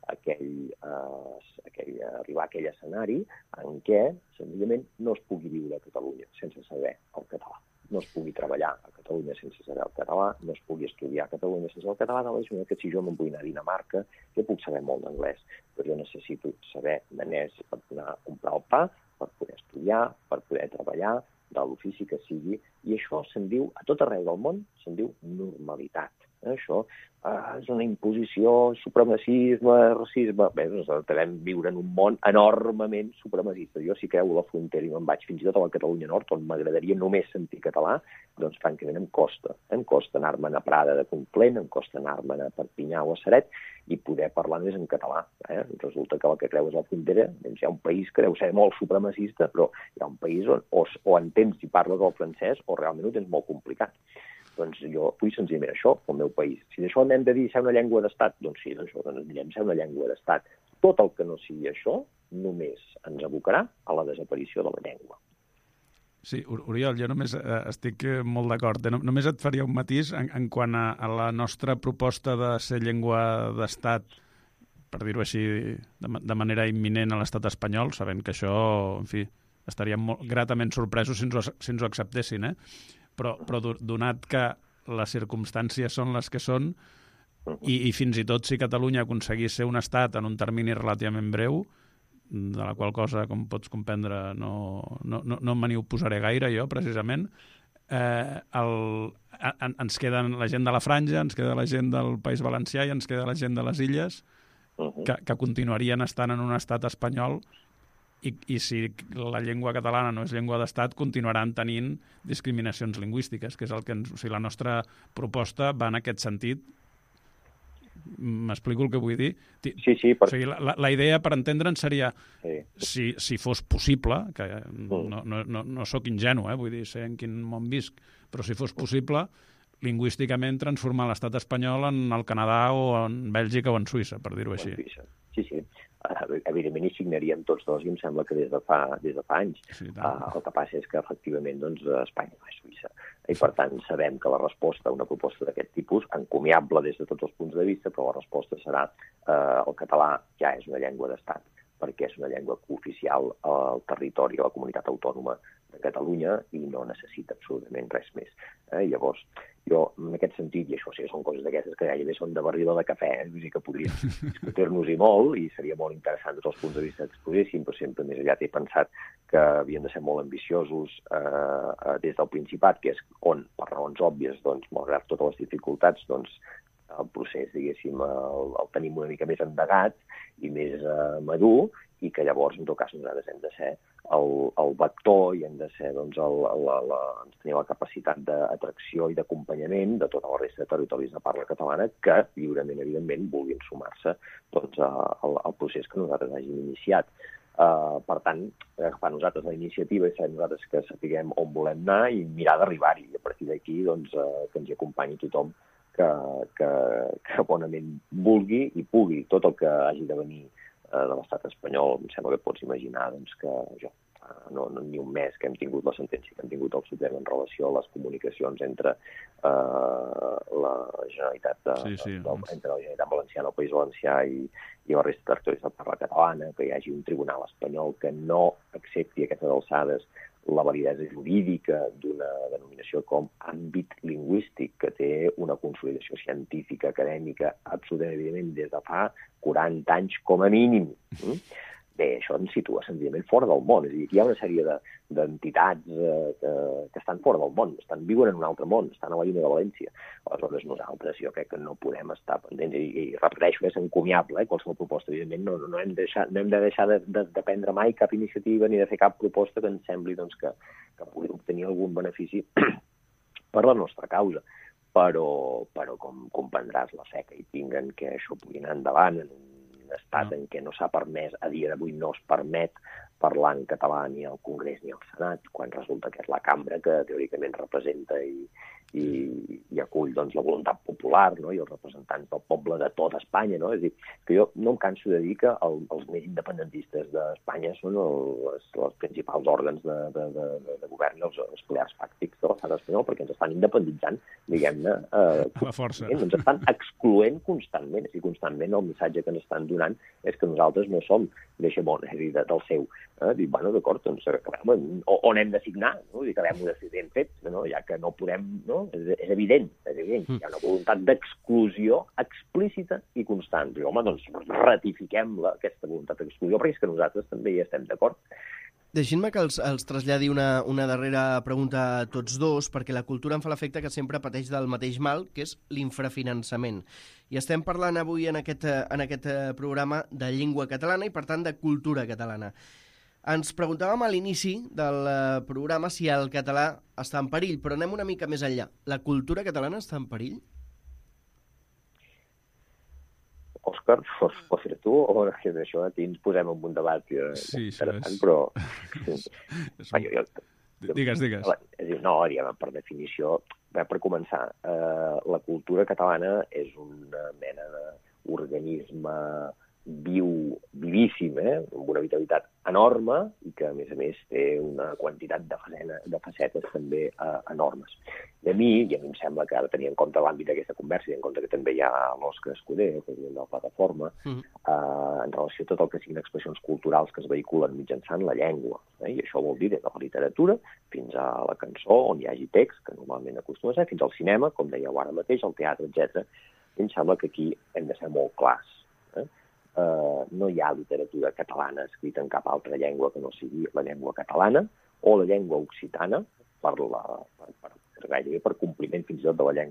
arribar a aquell escenari en què, senzillament, no es pugui viure a Catalunya sense saber el català. No es pugui treballar a Catalunya sense saber el català, no es pugui estudiar a Catalunya sense el català, de la manera que si jo me'n vull anar a Dinamarca, jo puc saber molt d'anglès, però jo necessito saber danès per anar a comprar el pa, per poder estudiar, per poder treballar, de l'ofici que sigui, i això se'n diu, a tot arreu del món, se'n diu normalitat. Això és una imposició, supremacisme, racisme. Bé, doncs devem viure en un món enormement supremacista. Jo si creu la frontera i me'n vaig fins i tot a la Catalunya Nord, on m'agradaria només sentir català, doncs francament em costa. Em costa anar-me'n a Prada de Conflent, em costa anar-me'n a Perpinyà o a Ceret i poder parlar més en català. Resulta que el que creus a la frontera, doncs hi ha un país que deu ser molt supremacista, però hi ha un país on o entens i parles el francès o realment ho tens molt complicat. Doncs jo vull senzillament això, el meu país. Si d'això n'hem de dir ser una llengua d'estat, doncs sí, d'això hem ser una llengua d'estat. Tot el que no sigui això només ens abocarà a la desaparició de la llengua. Sí, Oriol, jo només estic molt d'acord. Només et faria un matís en quant a la nostra proposta de ser llengua d'estat, per dir-ho així, de manera imminent a l'estat espanyol, sabent que això, en fi, estaríem molt gratament sorpresos si ens ho acceptessin, però donat que les circumstàncies són les que són i fins i tot si Catalunya aconseguís ser un estat en un termini relativament breu, de la qual cosa, com pots comprendre, no me n'hi oposaré gaire jo, precisament, ens queda la gent de la Franja, ens queda la gent del País Valencià i ens queda la gent de les Illes que continuarien estant en un estat espanyol. I si la llengua catalana no és llengua d'estat, continuaran tenint discriminacions lingüístiques, que és el que la nostra proposta va en aquest sentit. M'explico el que vull dir? Sí. O sigui, la idea, per entendre'n, seria, si fos possible, que no sóc ingenu, vull dir, sé en quin món visc, però si fos possible, lingüísticament transformar l'estat espanyol en el Canadà o en Bèlgica o en Suïssa, per dir-ho així. Sí. Evidentment hi signaríem tots dos i em sembla que des de fa anys. Sí, el que passa és que efectivament doncs, Espanya no és Suïssa i per tant sabem que la resposta a una proposta d'aquest tipus, encomiable des de tots els punts de vista, però la resposta serà el català ja és una llengua d'estat perquè és una llengua cooficial al territori de la comunitat autònoma de Catalunya i no necessita absolutament res més. Llavors, jo, en aquest sentit, i això sí, són coses d'aquestes que gairebé són de barril de cafè, vull dir que podríem discutir-nos-hi molt i seria molt interessant tots els punts de vista que es posessin, però sempre més aviat he pensat que havien de ser molt ambiciosos des del Principat, que és on, per raons òbvies, doncs, malgrat totes les dificultats, doncs, el procés, diguéssim, el tenim una mica més endegat i més madur, i que llavors, en tot cas, nosaltres hem de ser el vector i hem de ser, doncs, tenir la capacitat d'atracció i d'acompanyament de tota la resta de territoris de parla catalana que, lliurement, evidentment, vulguin sumar-se doncs, al procés que nosaltres hàgim iniciat. Per tant, agafar nosaltres la iniciativa i saber nosaltres que sapiguem on volem anar i mirar d'arribar-hi. I a partir d'aquí, doncs, que ens hi acompanyi tothom que bonament vulgui i pugui tot el que hagi de venir de l'estat espanyol. Em sembla que pots imaginar doncs, que ni un mes que hem tingut la sentència que hem tingut al Suprem en relació a les comunicacions entre la Generalitat entre la Generalitat Valenciana, el País Valencià i la resta de territoris de parla catalana, que hi hagi un tribunal espanyol que no accepti a aquestes alçades la validesa jurídica d'una denominació com àmbit lingüístic, que té una consolidació científica, acadèmica, absolutament evidentment des de fa 40 anys com a mínim. Bé, això ens situa senzillament fora del món. És a dir, hi ha una sèrie d'entitats que estan fora del món, viuen en un altre món, estan a la línia de València. Aleshores, nosaltres, jo crec que no podem estar pendents, i repeteixo, és encomiable, qualsevol proposta, evidentment, no hem de deixar de prendre mai cap iniciativa ni de fer cap proposta que ens sembli que pugui obtenir algun benefici per la nostra causa. Però com comprendràs, la fe que hi tinguen que això pugui anar endavant en un estat en què no s'ha permès, a dia d'avui no es permet parlar en català ni al Congrés ni al Senat, quan resulta que és la cambra que teòricament representa i acull la voluntat popular, no? I els representants del poble de tota Espanya. No? És a dir, que jo no em canso de dir que els més independentistes d'Espanya són els principals òrgans de govern i els poders fàctics de l'estat espanyol, perquè ens estan independitzant, diguem-ne, a la força. Ens estan excloent constantment, i constantment el missatge que ens estan donant és que nosaltres no som d'Eixemont, és a dir, del seu. Dir, bueno, d'acord, doncs acabem, on hem de signar, no? Dir, acabem-ho de fer ben fet, no? Ja que no podem, no? És evident, hi ha una voluntat d'exclusió explícita i constant. I, home, doncs ratifiquem aquesta voluntat d'exclusió, perquè és que nosaltres també hi estem d'acord. Deixin-me que els traslladi una darrera pregunta a tots dos, perquè la cultura em fa l'efecte que sempre pateix del mateix mal, que és l'infrafinançament. I estem parlant avui en aquest programa de llengua catalana i, per tant, de cultura catalana. Ens preguntàvem a l'inici del programa si el català està en perill, però anem una mica més enllà. La cultura catalana està en perill? Òscar, pots fer tu? O això aquí ens posem en un debat interessant, però... Digues. No, per definició, per començar, la cultura catalana és una mena d'organisme vivíssim, amb una vitalitat enorme i que, a més, té una quantitat de facetes també enormes. I a mi em sembla que ha de tenir en compte l'àmbit d'aquesta conversa i en compte que també hi ha l'Òscar Escudé, el president de la plataforma, en relació a tot el que siguin expressions culturals que es vehiculen mitjançant la llengua. I això vol dir des de la literatura fins a la cançó, on hi hagi text, que normalment acostuma a ser, fins al cinema, com dèieu ara mateix, al teatre, etc. I em sembla que aquí hem de ser molt clars. No hi ha literatura catalana escrita en cap altra llengua que no sigui la llengua catalana o la llengua occitana gairebé per compliment fins i tot de la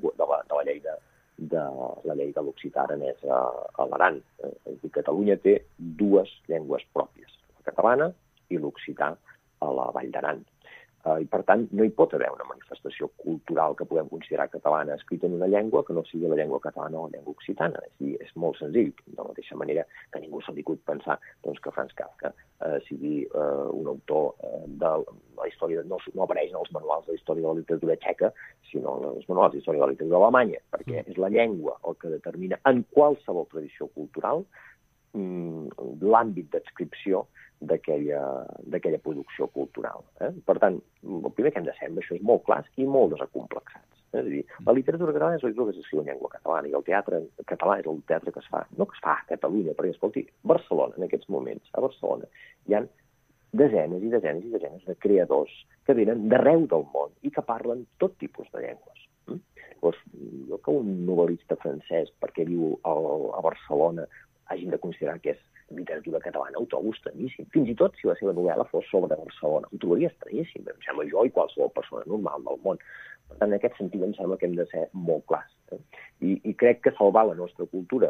llei de l'occità aranès a l'Aran. Catalunya té dues llengües pròpies, la catalana i l'occità a la Vall d'Aran. I, per tant, no hi pot haver una manifestació cultural que puguem considerar catalana escrita en una llengua que no sigui la llengua catalana o la llengua occitana. És molt senzill. De la mateixa manera que ningú s'ha digut pensar que Franz Kafka sigui un autor de la història, no apareix en els manuals de la història de la literatura txeca, sinó en els manuals de la història de la literatura alemanya, perquè és la llengua el que determina en qualsevol tradició cultural l'àmbit d'adscripció d'aquella producció cultural. Per tant, el primer que hem de ser amb això és molt clars i molt desacomplexats. És a dir, la literatura catalana és la literatura que s'escriu en llengua catalana i el teatre català és el teatre que es fa, no que es fa a Catalunya, perquè, escolti, Barcelona, en aquests moments, a Barcelona, hi ha desenes i desenes i desenes de creadors que venen d'arreu del món i que parlen tot tipus de llengües. Llavors, jo que un novel·lista francès, perquè viu a Barcelona, hagin de considerar que és literatura catalana, ho trobo estranyíssim. Fins i tot si la seva novel·la fos sobre Barcelona, ho trobaria estranyíssim, em sembla jo i qualsevol persona normal del món. Per tant, en aquest sentit, em sembla que hem de ser molt clars. I crec que salvar la nostra cultura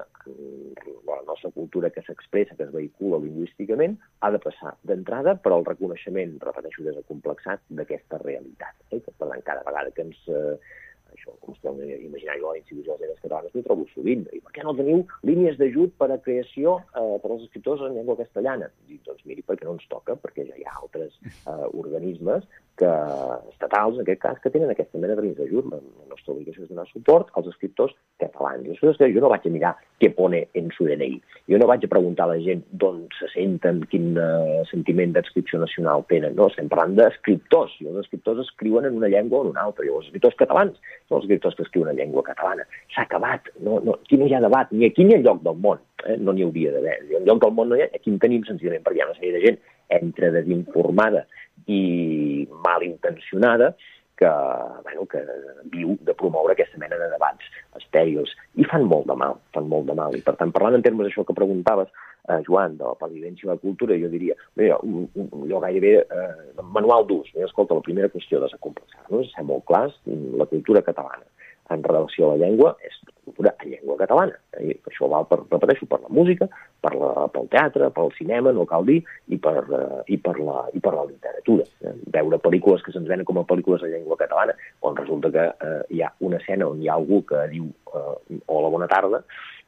que s'expressa, que es vehicula lingüísticament, ha de passar d'entrada per al reconeixement, repeteixo, desacomplexat d'aquesta realitat. Per tant, cada vegada que ens... Això, com esteu imaginant jo a l'Institut de les Llengües Catalanes, ho trobo sovint. I per què no teniu línies d'ajut per a creació per als escriptors en llengua castellana? I, doncs miri, perquè no ens toca, perquè ja hi ha altres organismes estatals, en aquest cas, que tenen aquesta mena de línies d'ajut. La nostra obligació és donar suport als escriptors catalans. I això és que jo no vaig a mirar què pone en su DNI. Jo no vaig a preguntar a la gent d'on se senten, quin sentiment d'adscripció nacional tenen. No, estem parlant d'escriptors. I els escriptors escriuen en una llengua o en una altra. I els escriptors catalans són els escriptors que escriuen en llengua catalana. S'ha acabat. Aquí no hi ha debat, ni aquí ni enlloc del món. No n'hi hauria d'haver. Enlloc del món no hi ha. Aquí en tenim senzillament perquè hi ha una sèrie de gent entre desinformada i malintencionada que viu de promoure aquesta mena de debats estèrils i fan molt de mal. I per tant, parlant en termes d'això que preguntaves, Joan, de la pervivència i la cultura, jo diria, jo gairebé manual d'ús. Escolta, la primera qüestió de desacomplexar-nos, ser molt clars, la cultura catalana en relació a la llengua és cultura en llengua catalana. Això val, repeteixo, per la música, pel teatre, pel cinema, no cal dir, i per la literatura. Veure pel·lícules que se'ns venen com a pel·lícules en llengua catalana, on resulta que hi ha una escena on hi ha algú que diu hola, bona tarda,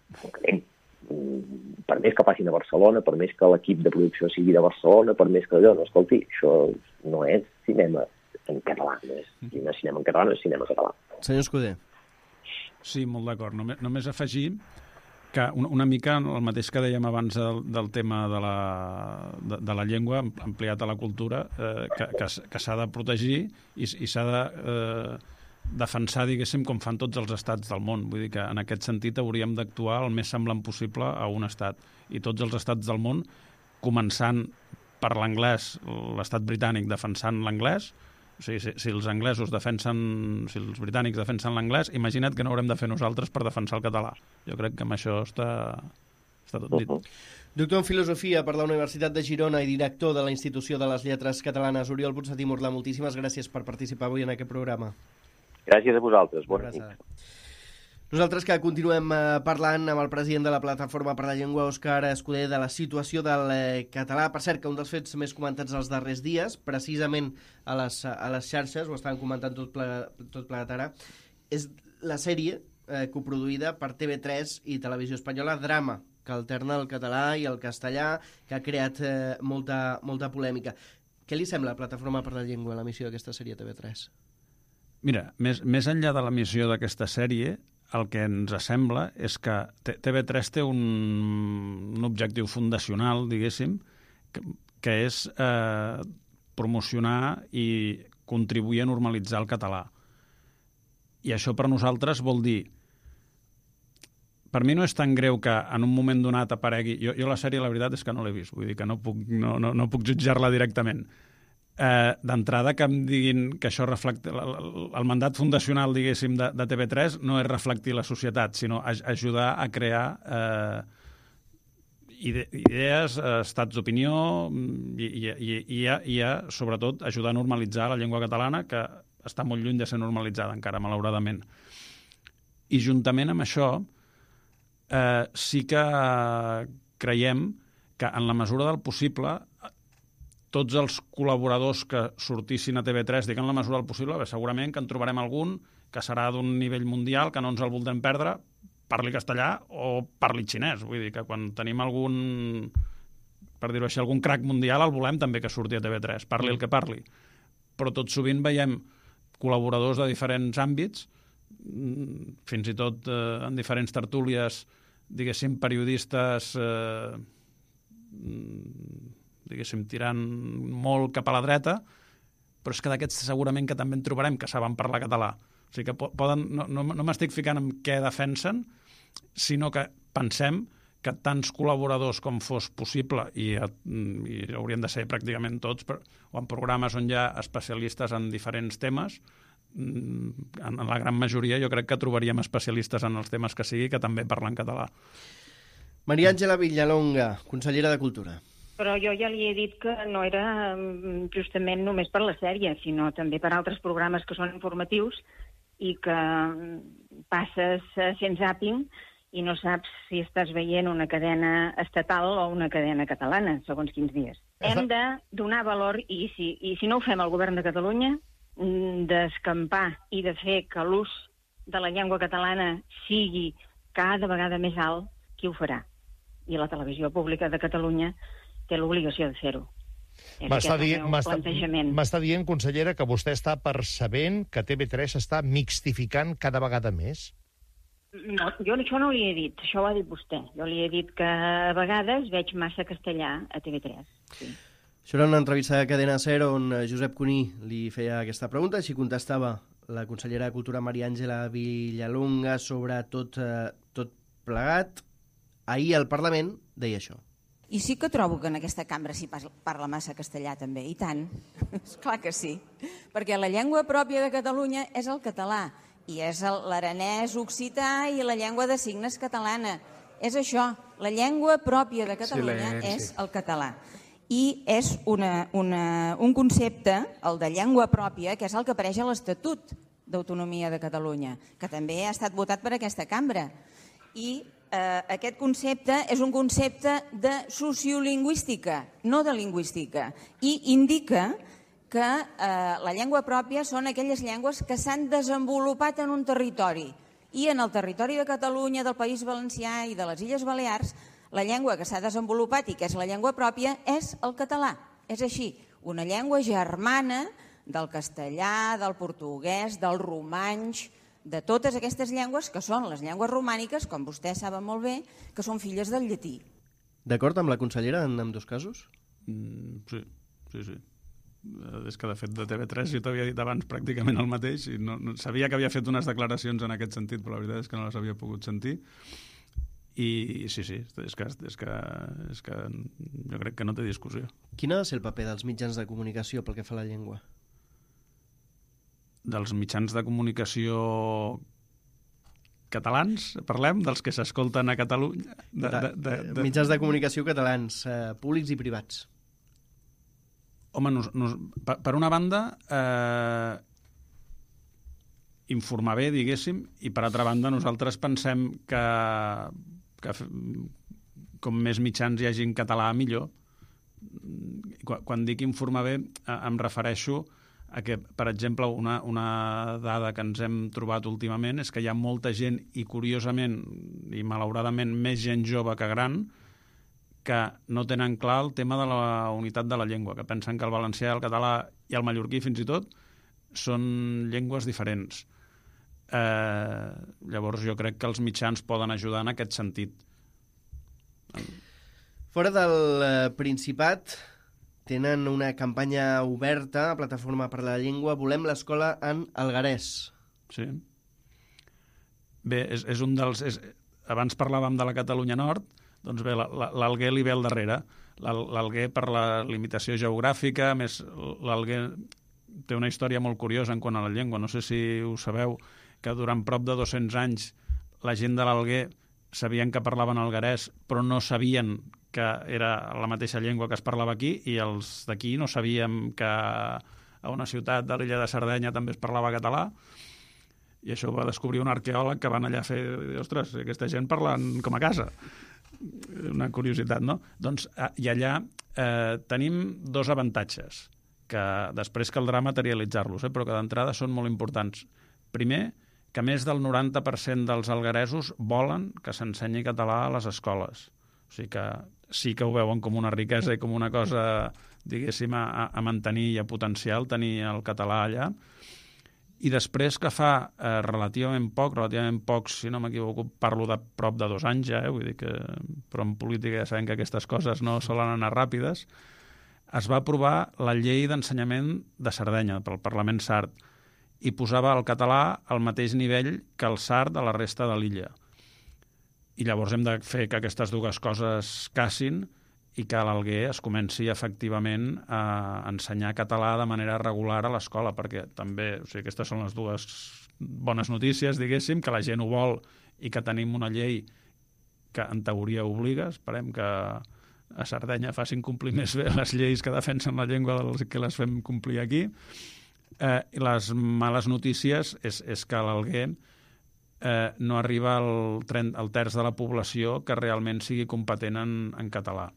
per més que passin a Barcelona, per més que l'equip de producció sigui de Barcelona, per més que allò, no, escolti, això no és cinema en català, no és cinema en català, no és cinema català. Senyor Escuder. Sí, molt d'acord. Només afegir que una mica el mateix que dèiem abans del tema de la llengua ampliat a la cultura, que s'ha de protegir i s'ha de defensar, diguéssim, com fan tots els estats del món. Vull dir que en aquest sentit hauríem d'actuar el més semblant possible a un estat. I tots els estats del món, començant per l'anglès, l'estat britànic defensant l'anglès, o sigui, si els els britànics defensen l'anglès, imagina't que no haurem de fer nosaltres per defensar el català. Jo crec que amb això està tot dit. Doctor en Filosofia per la Universitat de Girona i director de la Institució de les Lletres Catalanes, Oriol Ponsatí-Murla, moltíssimes gràcies per participar avui en aquest programa. Gràcies a vosaltres. Bona nit. Nosaltres que continuem parlant amb el president de la Plataforma per la Llengua, Òscar Escuder, de la situació del català. Per cert, que un dels fets més comentats els darrers dies, precisament a les xarxes, ho estaven comentant tot plegat ara, és la sèrie coproduïda per TV3 i Televisió Espanyola, Drama, que alterna el català i el castellà, que ha creat molta polèmica. Què li sembla la Plataforma per la Llengua, l'emissió d'aquesta sèrie TV3? Mira, més enllà de l'emissió d'aquesta sèrie, el que ens sembla és que TV3 té un objectiu fundacional, diguéssim, que és promocionar i contribuir a normalitzar el català. I això per nosaltres vol dir... Per mi no és tan greu que en un moment donat aparegui... Jo la sèrie, la veritat, és que no l'he vist, vull dir que no puc jutjar-la directament. D'entrada que em diguin que això reflecti el mandat fundacional, diguéssim, de TV3 no és reflectir la societat, sinó ajudar a crear idees, estats d'opinió i sobretot ajudar a normalitzar la llengua catalana, que està molt lluny de ser normalitzada encara, malauradament. I juntament amb això sí que creiem que en la mesura del possible tots els col·laboradors que sortissin a TV3, dic en la mesura del possible, segurament que en trobarem algun que serà d'un nivell mundial, que no ens el voldrem perdre, parli castellà o parli xinès. Vull dir que quan tenim algun, per dir-ho així, algun crac mundial, el volem també que surti a TV3, parli el que parli. Però tot sovint veiem col·laboradors de diferents àmbits, fins i tot en diferents tertúlies, diguéssim, periodistes... diguéssim, tirant molt cap a la dreta, però és que d'aquests segurament que també en trobarem que saben parlar català. O sigui que poden, no m'estic ficant en què defensen, sinó que pensem que tants col·laboradors com fos possible, i haurien de ser pràcticament tots, o en programes on hi ha especialistes en diferents temes, en la gran majoria jo crec que trobaríem especialistes en els temes que sigui que també parlen català. Maria Àngela Villalonga, consellera de Cultura. Però jo ja li he dit que no era justament només per la sèrie, sinó també per altres programes que són informatius i que passes fent zàping i no saps si estàs veient una cadena estatal o una cadena catalana, segons quins dies. Hem de donar valor, i si no ho fem al govern de Catalunya, d'escampar i de fer que l'ús de la llengua catalana sigui cada vegada més alt, qui ho farà? I la televisió pública de Catalunya té l'obligació de fer-ho. M'està dient, consellera, que vostè està percebent que TV3 s'està mixtificant cada vegada més? No, jo això no li he dit, això ho ha dit vostè. Jo li he dit que a vegades veig massa castellà a TV3. Sí. Això era una entrevista de Cadena SER on Josep Cuní li feia aquesta pregunta, així contestava la consellera de Cultura Maria Àngela Villalonga sobre tot plegat. Ahir al Parlament deia això. I sí que trobo que en aquesta cambra s'hi parla massa castellà també, i tant, és clar que sí, perquè la llengua pròpia de Catalunya és el català, i és l'aranès occità i la llengua de signes catalana. És això, la llengua pròpia de Catalunya és el català. I és un concepte, el de llengua pròpia, que és el que apareix a l'Estatut d'Autonomia de Catalunya, que també ha estat votat per aquesta cambra. I aquest concepte és un concepte de sociolingüística, no de lingüística, i indica que la llengua pròpia són aquelles llengües que s'han desenvolupat en un territori. I en el territori de Catalunya, del País Valencià i de les Illes Balears, la llengua que s'ha desenvolupat i que és la llengua pròpia és el català. És així, una llengua germana del castellà, del portuguès, del romanx, de totes aquestes llengües que són les llengües romàniques, com vostès saben molt bé, que són filles del llatí. D'acord amb la consellera en ambdós casos? Sí. És que, de fet, de TV3 jo t'havia dit abans pràcticament el mateix i no sabia que havia fet unes declaracions en aquest sentit, però la veritat és que no les havia pogut sentir. I sí, és que jo crec que no té discussió. Quin ha de ser el paper dels mitjans de comunicació pel que fa a la llengua? Dels mitjans de comunicació catalans, parlem, dels que s'escolten a Catalunya? Mitjans de comunicació catalans, públics i privats. Home, per una banda, informar bé, diguéssim, i per altra banda nosaltres pensem que com més mitjans hi hagi en català, millor. Quan dic informar bé, em refereixo a que, per exemple, una dada que ens hem trobat últimament és que hi ha molta gent, i curiosament, i malauradament més gent jove que gran, que no tenen clar el tema de la unitat de la llengua, que pensen que el valencià, el català i el mallorquí, fins i tot, són llengües diferents. Llavors jo crec que els mitjans poden ajudar en aquest sentit. Fora del Principat tenen una campanya oberta a Plataforma per la Llengua, Volem l'escola en alguerès. Sí. Bé, és un dels... Abans parlàvem de la Catalunya Nord, doncs bé, l'Alguer li ve al darrere. L'Alguer per la limitació geogràfica, a més l'Alguer té una història molt curiosa en quant a la llengua. No sé si ho sabeu, que durant prop de 200 anys la gent de l'Alguer sabien que parlaven alguerès, però no sabien que era la mateixa llengua que es parlava aquí, i els d'aquí no sabíem que a una ciutat de l'illa de Sardenya també es parlava català, i això ho va descobrir un arqueòleg que van allà a fer... Ostres, aquesta gent parlen com a casa. Una curiositat, no? Doncs, i allà tenim dos avantatges, que després caldrà materialitzar-los, però que d'entrada són molt importants. Primer, que més del 90% dels algueresos volen que s'ensenyi català a les escoles. O sigui que sí que ho veuen com una riquesa i com una cosa, diguéssim, a mantenir i a potenciar el tenir el català allà. I després que fa relativament poc, si no m'equivoco, parlo de prop de 2 anys ja, vull dir que, però en política ja sabem que aquestes coses no solen anar ràpides, es va aprovar la llei d'ensenyament de Sardenya pel Parlament Sard i posava el català al mateix nivell que el sard a la resta de l'illa. I llavors hem de fer que aquestes dues coses casin i que a l'Alguer es comenci efectivament a ensenyar català de manera regular a l'escola, perquè també, o sigui, aquestes són les dues bones notícies, diguéssim, que la gent ho vol i que tenim una llei que en teoria obliga. Esperem que a Sardenya facin complir més bé les lleis que defensen la llengua que les fem complir aquí. I les males notícies és que a l'Alguer no arriba el terç de la població que realment sigui competent en català.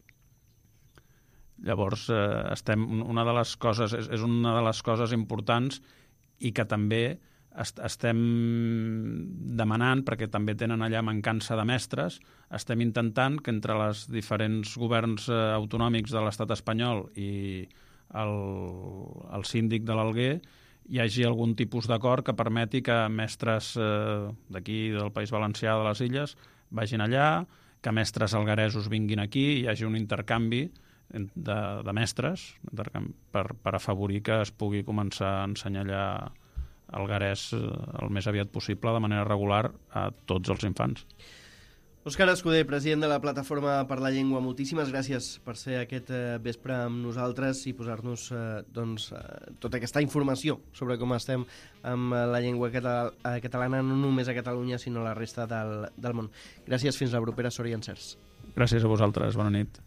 Llavors, és una de les coses importants i que també estem demanant, perquè també tenen allà mancança de mestres, estem intentant que entre els diferents governs autonòmics de l'estat espanyol i el síndic de l'Alguer hi hagi algun tipus d'acord que permeti que mestres d'aquí, del País Valencià, de les Illes, vagin allà, que mestres algueresos vinguin aquí i hi hagi un intercanvi de mestres per afavorir que es pugui començar a ensenyar allà alguerès el més aviat possible de manera regular a tots els infants. Òscar Escudé, president de la Plataforma per la Llengua, moltíssimes gràcies per ser aquest vespre amb nosaltres i posar-nos tota aquesta informació sobre com estem amb la llengua catalana, no només a Catalunya, sinó a la resta del món. Gràcies, fins la propera, sort i encerts. Gràcies a vosaltres, bona nit.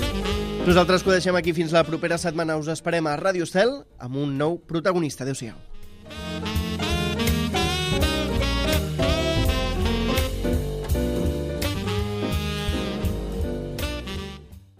Nosaltres que ho deixem aquí fins la propera setmana. Us esperem a Ràdio Estel amb un nou protagonista. Adéu-siau.